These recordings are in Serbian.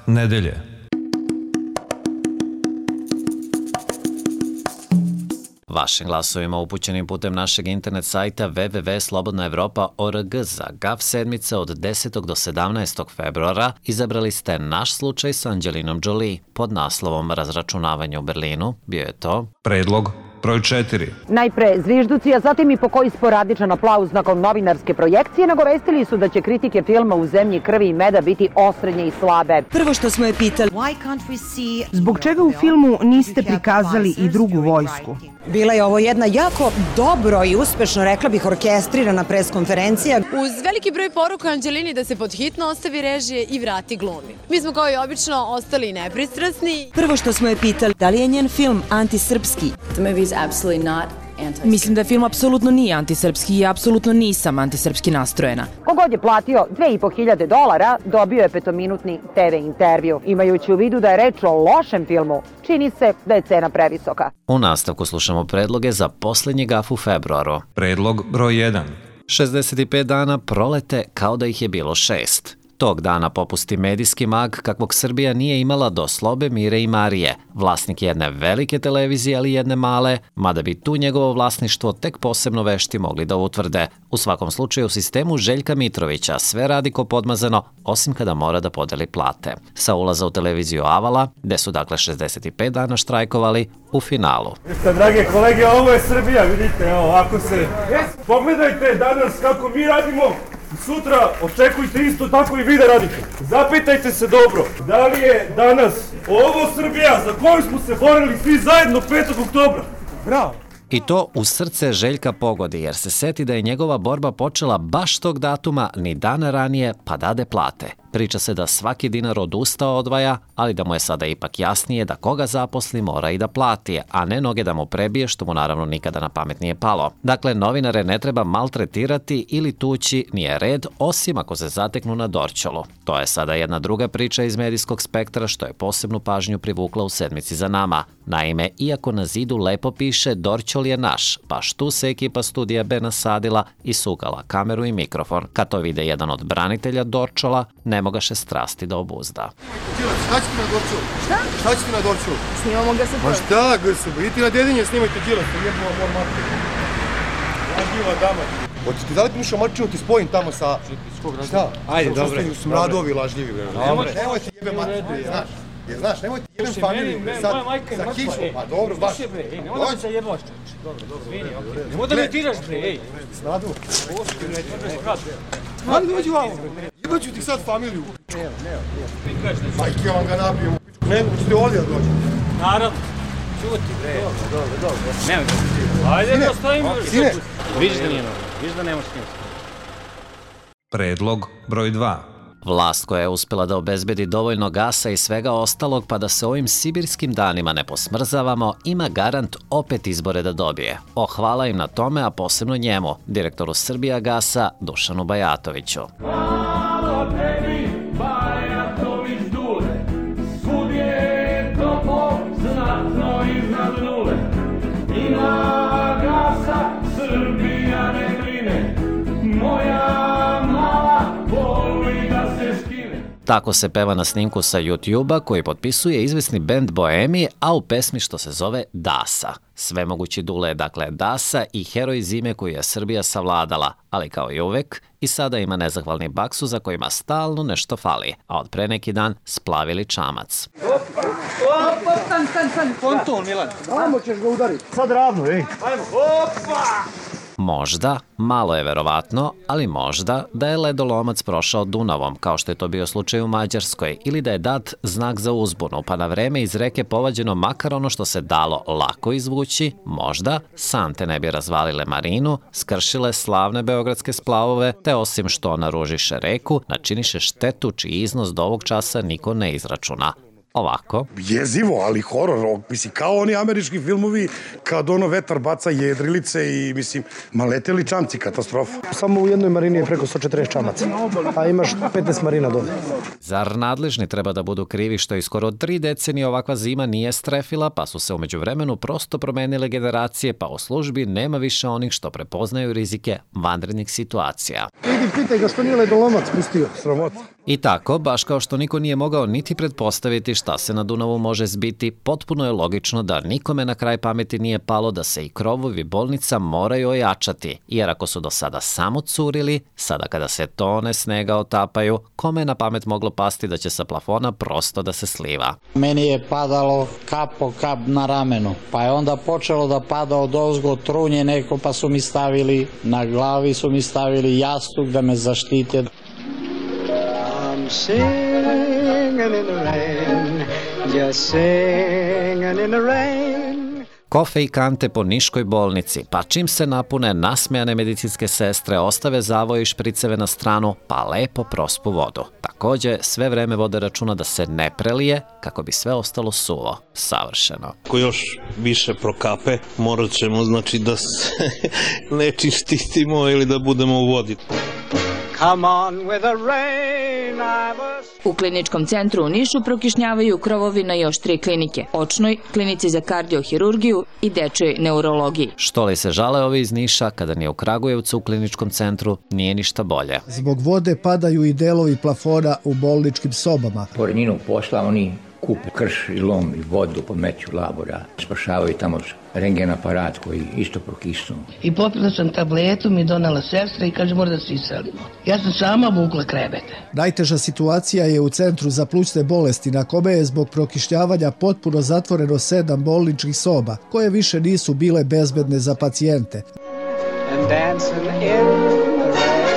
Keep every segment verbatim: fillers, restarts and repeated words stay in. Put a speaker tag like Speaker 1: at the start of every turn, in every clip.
Speaker 1: nedelje.
Speaker 2: Vašim glasovima upućenim putem našeg internet sajta w w w tačka slobodna evropa tačka org za G A F sedmice od desetog do sedamnaestog februara izabrali ste naš slučaj sa Anđelinom Jolie. Pod naslovom Razračunavanje u Berlinu bio je to
Speaker 1: Predlog broj četiri.
Speaker 3: Najpre zvižduci, a zatim i pokoji sporadičan aplauz nakon novinarske projekcije nagovestili su da će kritike filma U zemlji krvi i meda biti osrednje i slabe.
Speaker 4: Prvo što smo je pitali,
Speaker 5: zbog čega u filmu niste prikazali i drugu vojsku?
Speaker 4: Bila je ovo jedna jako dobro i uspešno, rekla bih, orkestrirana preskonferencija.
Speaker 6: Uz veliki broj poruka Anđelini da se pod hitno ostavi režije i vrati glumi. Mi smo kao i obično ostali nepristrasni.
Speaker 4: Prvo što smo je pitali, da li je njen film antisrpski? Mislim da film apsolutno nije antisrpski i apsolutno nisam antisrpski nastrojena.
Speaker 3: Kogod je platio dve i po hiljade dolara, dobio je petominutni te ve intervju. Imajući u vidu da je reč o lošem filmu, čini se da je cena previsoka.
Speaker 2: U nastavku slušamo predloge za poslednji G A F u februaru.
Speaker 1: Predlog broj jedan.
Speaker 2: šezdeset pet dana prolete kao da ih je bilo šest. Tog dana popusti medijski mag kakvog Srbija nije imala do Slobe, Mire i Marije, vlasnik jedne velike televizije, ali jedne male, mada bi tu njegovo vlasništvo tek posebno vešti mogli da utvrde. U svakom slučaju u sistemu Željka Mitrovića sve radi ko podmazano, osim kada mora da podeli plate. Sa ulaza u televiziju Avala, gde su dakle šezdeset pet dana štrajkovali, u finalu.
Speaker 7: Vidite, drage kolege, ovo je Srbija, vidite, evo, ako se... Pogledajte danas kako mi radimo, sutra očekujte isto tako i vi da radite. Zapitajte se dobro, da li je danas ovo Srbija za koju smo se borili svi zajedno petog oktobra? Bravo!
Speaker 2: I to u srce Željka pogodi, jer se seti da je njegova borba počela baš tog datuma, ni dana ranije, pa dade plate. Priča se da svaki dinar od usta odvaja, ali da mu je sada ipak jasnije da koga zaposli mora i da plati, a ne noge da mu prebije, što mu naravno nikada na pamet nije palo. Dakle, novinare ne treba maltretirati ili tući, nije red, osim ako se zateknu na Dorćolu. To je sada jedna druga priča iz medijskog spektra, što je posebnu pažnju privukla u sedmici za nama. Naime, iako na zidu lepo piše Dorćol je naš, baš tu se ekipa Studija B nasadila i sukala kameru i mikrofon. Kad to vide jedan od branitelja Dorćola, ne mogaše strasti da obuzda.
Speaker 8: Šta ćete na Dorćolu?
Speaker 5: Šta?
Speaker 8: Šta ćete na Dorćolu?
Speaker 5: Snimamo ga sa
Speaker 8: Ma šta, Grsuba, idite na Dedinje, snimajte Đilas, to jebova mor mater. Lažljiva dama. Hoćete da li mi šamarčinu ti spojim tamo sa... Šta? Ajde, dobro. Smradovi lažljivi, bre. Nemojte jebe mater, znaš. Jer znaš, nemojte jebem familiju, sad, sa kičom, pa dobro, baš.
Speaker 7: Nemoj da se jebaš, čoč. Dobro, dobro. Nemoj da me tiraš, bre, ej.
Speaker 8: Snadu. Hajde, dođi vamo. Jebaću ti sad familiju. Evo, evo. Majke, ja vam ga nabijem. Ne, ćete ovdje da dođe.
Speaker 7: Naravno. Čuti, bre. Dobro, dobro, dobro. Nemoj da se tiraš. Ajde, da stojimo.
Speaker 8: Sine.
Speaker 7: Vidiš da nije normalno. Vidiš da nemaš s njim.
Speaker 1: Predlog broj dva.
Speaker 2: Vlast koja je uspela da obezbedi dovoljno gasa i svega ostalog pa da se ovim sibirskim danima ne posmrzavamo, ima garant opet izbore da dobije. O, hvala im na tome, a posebno njemu, direktoru Srbija gasa Dušanu Bajatoviću.
Speaker 9: Hvala tebi, Bajatović Dule, svud je topo znatno iznad nule. Ima gasa, Srbija ne brine, moja mala voli da se skine.
Speaker 2: Tako se peva na snimku sa YouTube-a koji potpisuje izvesni bend Boemi, a u pesmi što se zove Dasa. Svemogući Dule je dakle Dasa i heroj zime koju je Srbija savladala, ali kao i uvek, i sada ima nezahvalni baksu za kojima stalno nešto fali, a od pre neki dan splavili čamac.
Speaker 7: Opa, stan, stan, stan, ponton, Milan.
Speaker 8: Vamo ćeš ga udariti. Sad ravno, ej.
Speaker 7: Ajmo, opa!
Speaker 2: Možda, malo je verovatno, ali možda da je ledolomac prošao Dunavom, kao što je to bio slučaj u Mađarskoj, ili da je dat znak za uzbunu, pa na vreme iz reke povađeno makar ono što se dalo lako izvući, možda sante ne bi razvalile marinu, skršile slavne beogradske splavove, te osim što naružiše reku, načiniše štetu čiji iznos do ovog časa niko ne izračuna. ovako.
Speaker 10: Jezivo, ali horor, mislim, kao oni američki filmovi, kad ono vetar baca jedrilice i, mislim, ma leteli čamci, katastrofa.
Speaker 11: Samo u jednoj marini je preko sto četrdeset čamaca, a imaš petnaest marina dole.
Speaker 2: Zar nadležni treba da budu krivi što i skoro tri decenije ovakva zima nije strefila, pa su se umeđu vremenu prosto promenile generacije, pa u službi nema više onih što prepoznaju rizike vanrednih situacija.
Speaker 11: Idi, pitaj ga što nije ledolomac pustio, sramota.
Speaker 2: I tako, baš kao što niko nije mogao niti pretpostaviti šta se na Dunavu može zbiti, potpuno je logično da nikome na kraj pameti nije palo da se i krovovi bolnica moraju ojačati, jer ako su do sada samo curili, sada kada se tone snega otapaju, kome je na pamet moglo pasti da će sa plafona prosto da se sliva?
Speaker 12: Meni je padalo kap po kap na ramenu, pa je onda počelo da pada od ozgo trunje neko, pa su mi stavili, na glavi su mi stavili jastuk da me zaštite.
Speaker 13: I'm singing in the rain, just singing in the rain.
Speaker 2: Kofe i kante po Niškoj bolnici, pa čim se napune, nasmejane medicinske sestre ostave zavoj i špriceve na stranu, pa lepo prospu vodu. Takođe, sve vreme vode računa da se ne prelije, kako bi sve ostalo suvo, savršeno.
Speaker 14: Ako još više prokape, morat ćemo, znači, da se nečim štitimo ili da budemo u vodi.
Speaker 13: Come on with the rain, I was...
Speaker 15: U kliničkom centru u Nišu prokišnjavaju krovovi na još tri klinike, očnoj, klinici za kardiohirurgiju i dečjoj neurologiji.
Speaker 2: Što li se žale ovi iz Niša, kada ni u Kragujevcu u kliničkom centru nije ništa bolje.
Speaker 16: Zbog vode padaju i delovi plafona u bolničkim sobama.
Speaker 17: Pored njinog posla oni kupe krš i lom i vodu, pomeću labora, spašavaju tamo rengen aparat koji isto prokisnu.
Speaker 18: I popila sam tabletu, mi donala sestra i kaže mora da se iselimo. Ja sam sama vukla krevete.
Speaker 16: Najteža situacija je u Centru za plućne bolesti, na kome je zbog prokišnjavanja potpuno zatvoreno sedam bolničkih soba, koje više nisu bile bezbedne za pacijente.
Speaker 13: And dancing in the rain.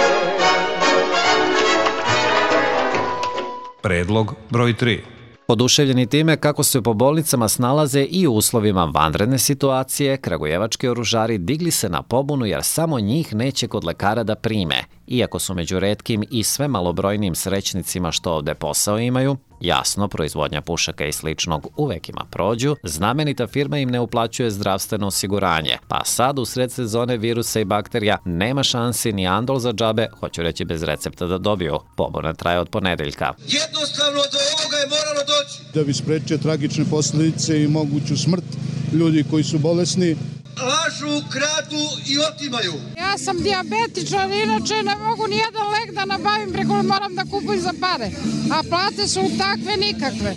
Speaker 1: Predlog broj tri.
Speaker 2: Oduševljeni time kako se po bolnicama snalaze i u uslovima vanredne situacije, kragujevački oružari digli se na pobunu jer samo njih neće kod lekara da prime. Iako su među retkim i sve malobrojnim srećnicima što ovde posao imaju, jasno, proizvodnja pušaka i sličnog uvek ima prođu, znamenita firma im ne uplaćuje zdravstveno osiguranje, pa sad u sred sezone virusa i bakterija nema šansi ni andol za džabe, hoću reći bez recepta da dobiju. Pobuna traje od ponedeljka.
Speaker 19: Jednostavno do ovoga je moralo doći.
Speaker 20: Da bi sprečio tragične posljedice i moguću smrt ljudi koji su bolesni.
Speaker 19: Lažu, kradu i otimaju.
Speaker 21: Ja sam dijabetičar, inače ne mogu ni jedan lek da nabavim, preko moram da kupujem za pare. A plate su takve nikakve.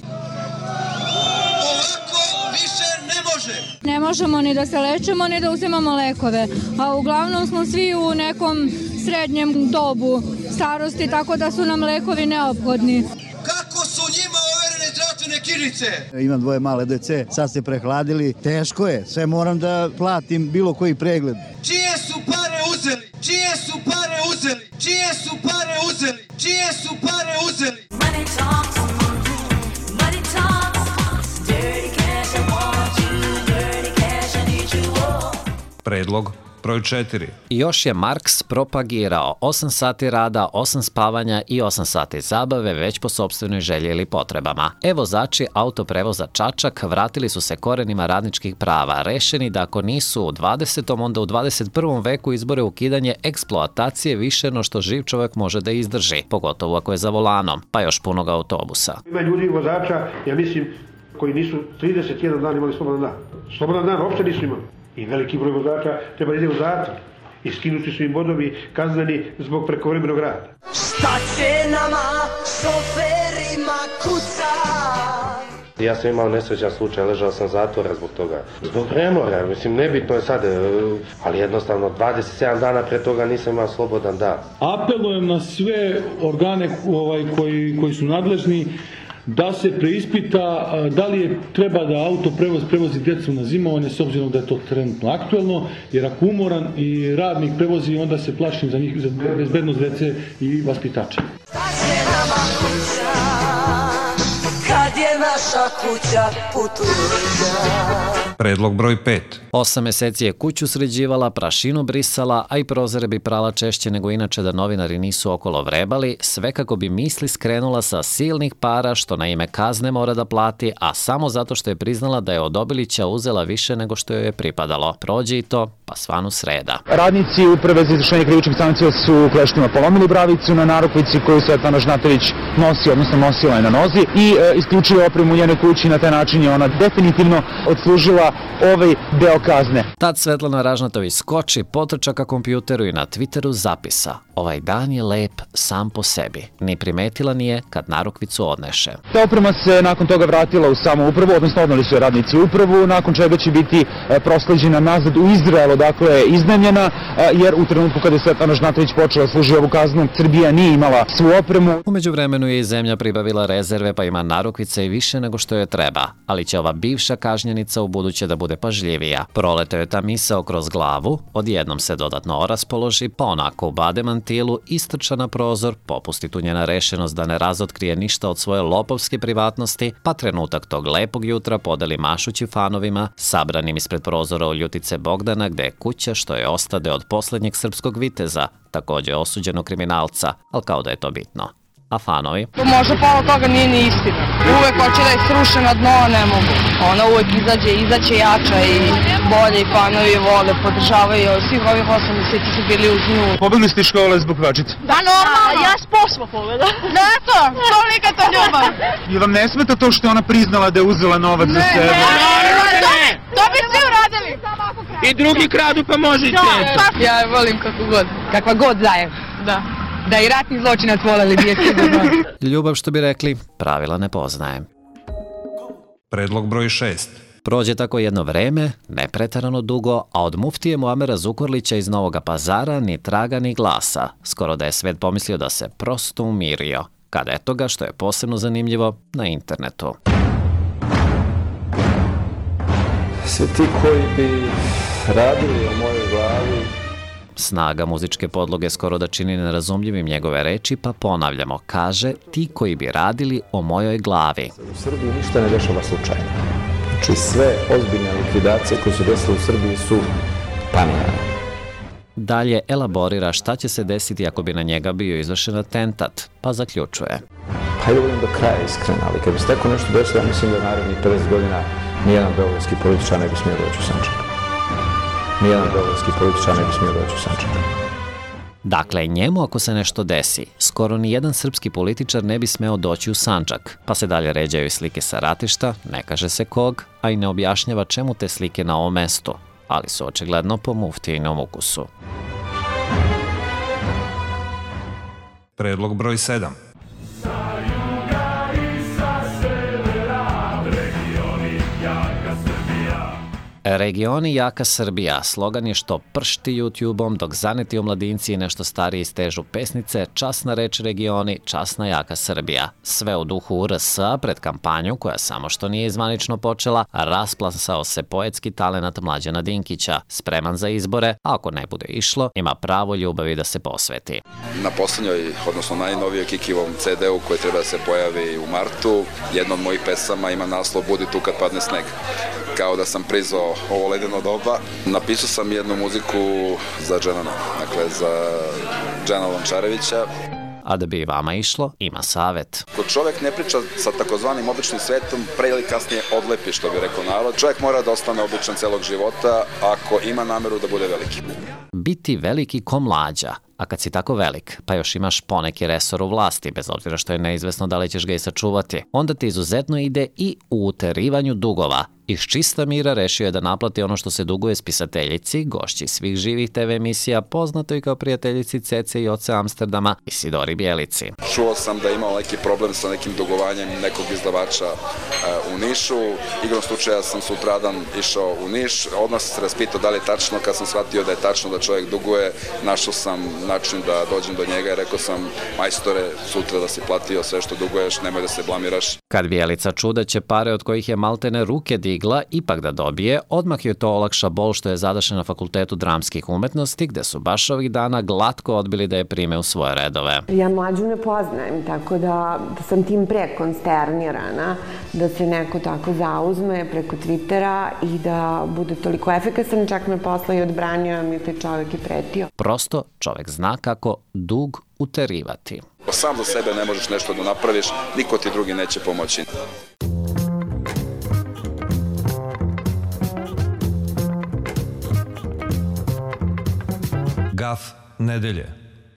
Speaker 19: Ovako više ne može.
Speaker 22: Ne možemo ni da se lečimo, ni da uzimamo lekove. A uglavnom smo svi u nekom srednjem dobu starosti, tako da su nam lekovi neophodni.
Speaker 19: Kako su njima overene zdravstvene knjižice?
Speaker 23: Imam dvoje male dece, sad se prehladili, teško je, sve moram da platim bilo koji pregled.
Speaker 19: Čije su pare uzeli? Čije su pare uzeli? Čije su pare uzeli? Čije su pare uzeli? Money talks, money talks, dirty cash, I want you, dirty cash, I need you all.
Speaker 1: Predlog broj četiri.
Speaker 2: I još je Marks propagirao osam sati rada, osam spavanja i osam sati zabave već po sopstvenoj želji ili potrebama. E, vozači autoprevoza Čačak vratili su se korenima radničkih prava, rešeni da ako nisu u dvadesetom onda u dvadeset prvom veku izbore ukidanje eksploatacije više no što živ čovjek može da izdrži, pogotovo ako je za volanom, pa još punog autobusa.
Speaker 24: Ima ljudi vozača, ja mislim, koji nisu trideset jedan dan imali slobodan dan. Slobodan dan uopšte nisu imali. I veliki broj vozača treba ide u zatvor. I skinuti su im bodovi kazneni zbog prekovremenog rada.
Speaker 13: Šta će nama, šoferima kuca?
Speaker 25: Ja sam imao nesrećan slučaj, ležao sam zatvora zbog toga. Zbog premora, mislim, nebitno je sad, ali jednostavno dvadeset sedam dana pre toga nisam imao slobodan dan.
Speaker 26: Apelujem na sve organe ovaj, koji, koji su nadležni da se preispita da li je treba da autoprevoz prevozi djecu na zimovanje s obzirom da je to trenutno aktuelno, jer ako umoran i radnik prevozi, onda se plašim za njih, za bezbednost djece i vaspitača.
Speaker 13: Kad je naša kuća putujuća.
Speaker 1: Predlog broj pet.
Speaker 2: Osam meseci je kuću sređivala, prašinu brisala, a i prozore bi prala češće nego inače da novinari nisu okolo vrebali, sve kako bi misli skrenula sa silnih para što na ime kazne mora da plati, a samo zato što je priznala da je od Obilića uzela više nego što joj je pripadalo. Prođe i to, pa svanu sreda.
Speaker 3: Radnici Uprave za izvršenje krivičnih sankcija su u Kleštima polomili bravicu na narukvici koju Svetlana Žnatović nosi, odnosno nosila je na nozi i e, isključili opremu u njenoj kući i na taj način je ona definitivno odslužila ovaj deo kazne.
Speaker 2: Tad Svetlana Ražnatović skoči, potrča ka kompjuteru i na Twitteru zapisa: ovaj dan je lep sam po sebi. Ni primetila nije kad narukvicu odneše.
Speaker 3: Ta oprema se nakon toga vratila u samu upravu, odnosno odnali su je radnici upravu, nakon čega će biti e, prosleđena nazad u Izrael, dakle je iznajmljena, e, jer u trenutku kada je Svetlana Žnatović počela služiti ovu kaznu, Srbija nije imala svu opremu.
Speaker 2: Umeđu vremenu je i zemlja pribavila rezerve, pa ima narukvice i više nego što je treba, ali će ova bivša kažnjenica u buduće da bude pažljivija. Proleteo je ta misao kroz glavu, odjednom se dodatno oraspoloži, pa onako ubade mantilu, istrča na prozor, popusti tu njena rešenost da ne razotkrije ništa od svoje lopovske privatnosti, pa trenutak tog lepog jutra podeli mašući fanovima, sabranim ispred prozora u Ljutice Bogdana, gde je kuća što je ostade od poslednjeg srpskog viteza, takođe osuđenog kriminalca, ali kao da je to bitno. A fanovi?
Speaker 4: Možda pola toga nije ni istina. Uvek hoće da je sruše na dno, a ne mogu. Ona uvek izađe, izaće jača i bolje i fanovi vole, podržavaju. Svih ovih osam meseci su bili uz nju.
Speaker 3: Pobegli ste iz škole zbog Vačice?
Speaker 4: Da, normalno. Ja s posla pobeda. Da, to. Tolika to ljubav.
Speaker 3: I vam ne smeta to što je ona priznala da je uzela novac za sebe?
Speaker 4: Ne, ne, ne. To bi svi uradili.
Speaker 5: I drugi kradu pa možete.
Speaker 4: Ja je volim kako god. Kakva god daje. Da. Da i ratni zločinac voleli bi je sigurno.
Speaker 2: Ljubav, što bi rekli, pravila ne poznaje.
Speaker 1: Predlog broj šest.
Speaker 2: Prođe tako jedno vreme, ne pretarano dugo, a od muftije Muamera Zukorlića iz Novoga Pazara ni traga ni glasa. Skoro da je svet pomislio da se prosto umirio. Kad eto ga, što je posebno zanimljivo, na internetu.
Speaker 6: Svi ti koji bi radili u mojoj glavi.
Speaker 2: Snaga muzičke podloge skoro da čini nerazumljivim njegove reči, pa ponavljamo, kaže: ti koji bi radili o mojoj glavi.
Speaker 6: U Srbiji ništa ne dešava slučajno. Znači sve ozbiljne likvidacije koje su desile u Srbiji su planirane.
Speaker 2: Dalje elaborira šta će se desiti ako bi na njega bio izvršen atentat, pa zaključuje:
Speaker 6: pa je do kraja iskren, ali kad bi se tako nešto desilo, ja mislim da narednih pedeset godina nijedan beogradski političar ne bi smio doći u Sandžak. Nijedan beogradski političar ne bi smio doći u Sandžak.
Speaker 2: Dakle, njemu ako se nešto desi, skoro ni jedan srpski političar ne bi smeo doći u Sandžak, pa se dalje ređaju i slike sa ratišta, ne kaže se kog, a i ne objašnjava čemu te slike na ovom mestu, ali su očigledno po muftijinom ukusu.
Speaker 1: Predlog broj sedam.
Speaker 2: Regioni jaka Srbija, slogan je što pršti YouTube-om dok zaneti omladinci i nešto stariji stežu pesnice Časna reč regioni, časna jaka Srbija. Sve u duhu U R S-a pred kampanju koja samo što nije zvanično počela, rasplasao se poetski talenat Mlađana Dinkića, spreman za izbore, a ako ne bude išlo, ima pravo ljubavi da se posveti.
Speaker 8: Na poslednjoj, odnosno najnovijoj Kikivom ce de u koji treba da se pojavi u martu, jedna od mojih pesama ima naslov Budi tu kad padne sneg. Kao da sam prizvao ovo ledeno doba. Napisao sam jednu muziku za Dženana, dakle za Džena Lončarevića.
Speaker 2: A da bi vama išlo, ima savet.
Speaker 8: Kod čovjek ne priča sa takozvanim običnim svetom, pre ili kasnije odlepi, što bi rekao narod. Čovjek mora da ostane običan celog života ako ima nameru da bude veliki.
Speaker 2: Biti veliki ko Mlađa, a kad si tako velik, pa još imaš poneki resor u vlasti, bez obzira što je neizvesno da li ćeš ga i sačuvati, onda ti izuzetno ide i u uterivanju dugova. Iz čista mira rešio je da naplati ono što se duguje spisateljici, gošći svih živih te ve emisija, poznato i kao prijateljici Cece i Oce Amsterdama, Isidori Bjelici.
Speaker 8: Čuo sam da je imao neki problem sa nekim dugovanjem nekog izdavača u Nišu. Igrom slučaja sam sutradan išao u Niš, odmah sam se raspitao da li je tačno. Kad sam shvatio da je tačno da čovjek duguje, našao sam način da dođem do njega i rekao sam: majstore, sutra da si platio sve što duguješ, nemoj da se blamiraš.
Speaker 2: Kad Bjelica čuda će pare od kojih je maltene ruke digao stigla ipak da dobije, odmah joj to olakša bol što je zadašen na Fakultetu dramskih umetnosti, gde su baš ovih dana glatko odbili da je prime u svoje redove.
Speaker 7: Ja mlađu ne poznajem, tako da, da sam tim pre konsternirana da se neko tako zauzme preko Twittera i da bude toliko efikasan, čak me posla i odbranio, mi taj čovjek je pretio.
Speaker 2: Prosto čovjek zna kako dug uterivati.
Speaker 8: Sam za sebe ne možeš nešto da napraviš, niko ti drugi neće pomoći.
Speaker 1: Gaf nedelje.